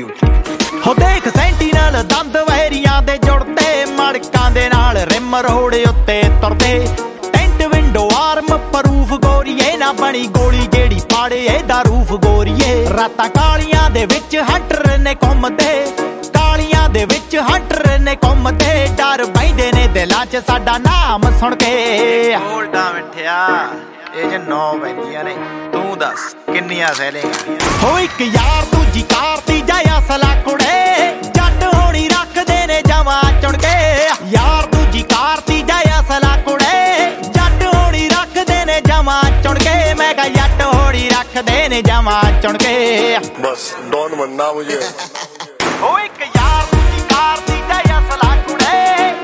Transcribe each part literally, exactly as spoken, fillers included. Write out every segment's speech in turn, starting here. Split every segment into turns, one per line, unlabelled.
ਹੋ ਦੇਖ ਸੈਂਟੀਨਲ ਦੰਦ ਵਹਿਰੀਆਂ ਦੇ ਜੁੜਦੇ ਮੜਕਾਂ ਦੇ ਨਾਲ ਰਿਮ ਰੋਡ ਉੱਤੇ ਤੁਰਦੇ ਟੈਂਟ ਵਿੰਡੋ ਆਰਮ ਪ੍ਰੂਫ ਗੋਰੀਏ ਨਾ ਬਣੀ ਗੋਲੀ ਜਿਹੜੀ ਪਾੜੇ ਇਹਦਾ ਰੂਫ ਗੋਰੀਏ ਰਾਤਾਂ ਕਾਲੀਆਂ ਦੇ ਵਿੱਚ ਹੰਟਰ ਨੇ ਘੁੰਮਦੇ ਕਾਲੀਆਂ ਦੇ ਵਿੱਚ ਹੰਟਰ ਨੇ ਘੁੰਮਦੇ ਡਰ ਬੈਂਦੇ ਨੇ ਦਿਲਾਂ 'ਚ ਸਾਡਾ ਨਾਮ ਸੁਣ ਕੇ
ਬੋਲਦਾ ਮਿੱਠਿਆ ਇਹ ਜੇ ਨੌ ਪੈਂਦੀਆਂ ਨੇ ਤੂੰ ਦੱਸ ਕਿੰਨੀਆਂ ਸਹਿਲੇਂਗਾ
ਹੋ ਇੱਕ ਯਾਰ ਦੂਜੀ ਕਾਰ ਤੀਜਾ ਅਸਲਾ ਕੁੜੇ ਜੱਟ ਹੋਣੀ ਰੱਖਦੇ ਨੇ ਜਮਾਂ ਚੁਣ ਕੇ ਯਾਰ ਦੂਜੀ ਕਾਰ ਤੀਜਾ ਅਸਲਾ ਕੁੜੇ ਜੱਟ ਹੋਣੀ ਰੱਖਦੇ ਨੇ ਜਮਾਂ ਚੁਣ ਕੇ ਮੈਂ ਕਹਾਂ ਜੱਟ ਹੋਣੀ ਰੱਖਦੇ ਨੇ ਜਮਾਂ ਚੁਣ ਕੇ
ਬਸ ਡੋਨ ਮੰਨਣਾ ਮੁਝੇ
ਹੋ ਇੱਕ ਯਾਰ ਦੂਜੀ ਕਾਰ ਤੀਜਾ ਅਸਲਾ ਕੁੜੇ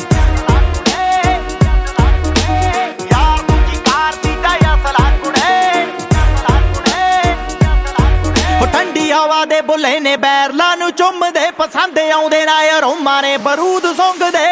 ਯਾਰ ਦੂਜੀ ਕਾਰ ਤੀਜਾ ਅਸਲਾ ਕੁੜੇ ਹੋ ਠੰਡੀ ਹਵਾ ਦੇ ਬੁੱਲੇ ਨੇ ਬੈਰਲਾਂ ਨੂੰ ਚੁੰਮਦੇ ਪਸੰਦ ਆਉਂਦੇ ਨਾ ਅਰੋਮਾ ਨੇ ਬਰੂਦ ਸੁੰਘਦੇ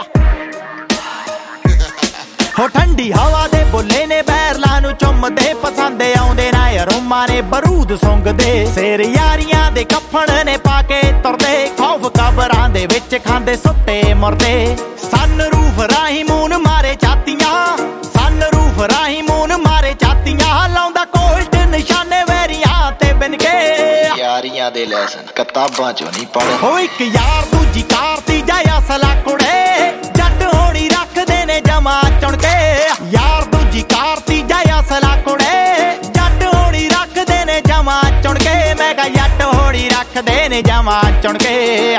ਹੋ ਠੰਡੀ ਹਵਾ ਦੇ ਬੁੱਲੇ ਨੇ ਬੈਰਲਾਂ ਨੂੰ ਚੁੰਮਦੇ ਪਸੰਦ ਆਉਂਦੇ ਨਾ ਅਰੋਮਾ ਨੇ ਬਰੂਦ ਸੁੰਘਦੇ ਸਿਰ ਯਾਰੀਆਂ ਦੇ ਕੱਫਣ ਨੇ ਪਾ ਕੇ ਤੁਰਦੇ ਖੌਫ ਕਬਰਾਂ ਦੇ ਵਿੱਚ ਖਾਂਦੇ ਸੁੱਤੇ ਮੁਰਦੇ ਸਨ ਰੂਫ ਰਾਹੀਂ ਮੂਨ ਮਾਰੇ ਛਾਤੀਆਂ ਸਨ ਰੂਫ ਰਾਹੀਂ ਮੂਨ ਮਾਰੇ ਛਾਤੀਆਂ ਲਾਉਂਦਾ ਕੋਲਟ ਨਿਸ਼ਾਨੇ ਵੈਰੀਆਂ ਤੇ ਬਿਨ ਕੇ
ਯਾਰੀਆਂ ਦੇ ਲੈਸਨ ਕਿਤਾਬਾਂ ਚੋਂ ਨਹੀਂ ਪੜ੍ਹ
ਹੋ ਇੱਕ ਯਾਰ ਦੂਜੀ ਕਾਰ ਤੀਜਾ ਅਸਲਾ ਕੁੜੇ ਜੱਟ ਹੋਣੀ ਰੱਖਦੇ ਨੇ ਜਮਾਂ ਚੁਣ ਕੇ ਯਾਰ ਦੂਜੀ ਕਾਰ ਤੀਜਾ ਅਸਲਾ ਕੁੜੇ ਜੱਟ ਹੋਣੀ ਰੱਖਦੇ ਨੇ ਜਮਾਂ ਚੁਣ ਕੇ ਮੈਂ ਕਹਾਂ ਜੱਟ ਹੋਣੀ ਰੱਖਦੇ ਨੇ ਜਮਾਂ ਚੁਣ ਕੇ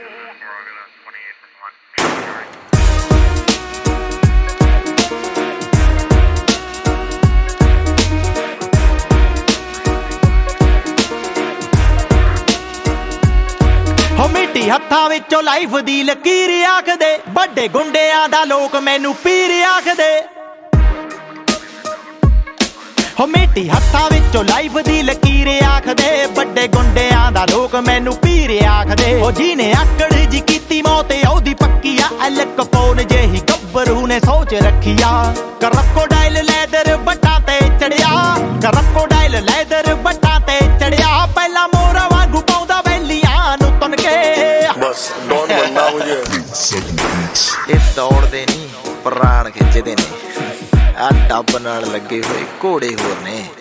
ਹੋ ਮਿੱਟੀ ਹੱਥਾਂ ਵਿੱਚੋਂ ਲਾਈਫ ਦੀ ਲਕੀਰ ਆਖਦੇ ਵੱਡੇ ਗੁੰਡਿਆਂ ਦਾ ਲੋਕ ਮੈਨੂੰ ਪੀਰ ਆਖਦੇ ਹੋ ਮਿੱਟੀ ਹੱਥਾਂ ਵਿੱਚੋਂ ਲਾਈਫ ਦੀ ਲਕੀਰ ਆਖਦੇ ਵੱਡੇ ਗੁੰਡਿਆਂ ਦਾ ਲੋਕ ਮੈਨੂੰ ਪੀਰ ਆਖਦੇ ਹੋ ਜਿਹਨੇ ਆਕੜ ਜੀ ਕੀਤੀ ਮੌਤ ਉਹਦੀ ਪੱਕੀ ਆ ਐਲ ਕਪੋਨ ਜਿਹੀ ਗੱਭਰੂ ਨੇ ਸੋਚ ਰੱਖੀ ਆ ਕਰੋਕੋਡਾਈਲ ਲੈਦਰ ਬੱਟਾਂ ਤੇ ਚੜਿਆ ਕਰੋਕੋਡਾਈਲ ਲੈਦਰ ਬੱਟਾਂ ਤੇ ਚੜਿਆ ਪਹਿਲਾਂ ਮੋਰਾ ਵਾਂਗੂ ਪਾਉਂਦਾ ਵੈਲੀਆਂ ਨੂੰ ਤੁਨ ਕੇ
ਬਸ ਡੋਨ ਮੰਨਣਾ ਮੁਝੇ
ਇਹ ਦੌੜਦੇ ਨਹੀਂ ਪ੍ਰਾਣ ਖਿੱਚਦੇ ਨੇ ਆ ਡੱਬ ਨਾਲ ਲੱਗੇ ਹੋਏ ਘੋੜੇ ਹੋਰ ਨੇ।